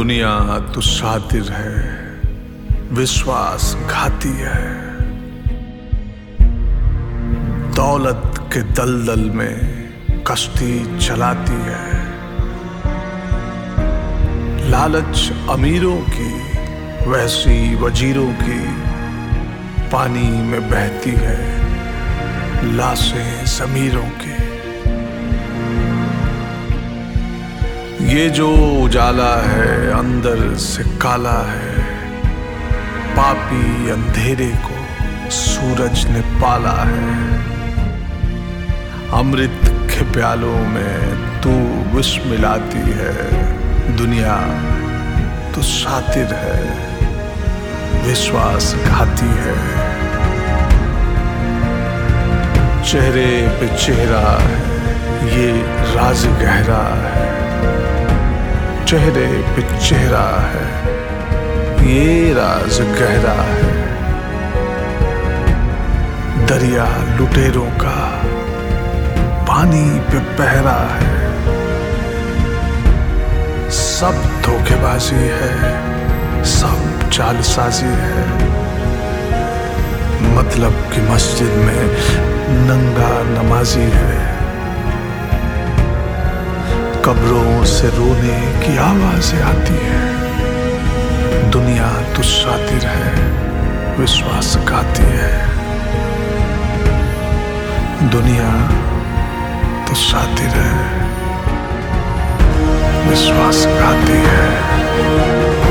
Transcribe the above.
दुनिया तो शातिर है, विश्वासघाती है। दौलत के दलदल में कश्ती चलाती है। लालच अमीरों की, वैसी वजीरों की पानी में बहती है लाशें ज़मीरों की। ये जो उजाला है अंदर से काला है, पापी अंधेरे को सूरज ने पाला है। अमृत के प्यालों में तू विष मिलाती है। दुनिया तो शातिर है, विश्वासघाती है। चेहरे पे चेहरा है, ये राज गहरा है। चेहरे पे चेहरा है, ये राज गहरा है। दरिया लुटेरों का पानी पे पहरा है। सब धोखेबाजी है, सब चालसाजी है। मतलब कि मस्जिद में नंगा नमाजी है। कब्रों से रोने की आवाजें आती है। दुनिया तो शातिर है, विश्वासघाती है। दुनिया तो शातिर है, विश्वासघाती है।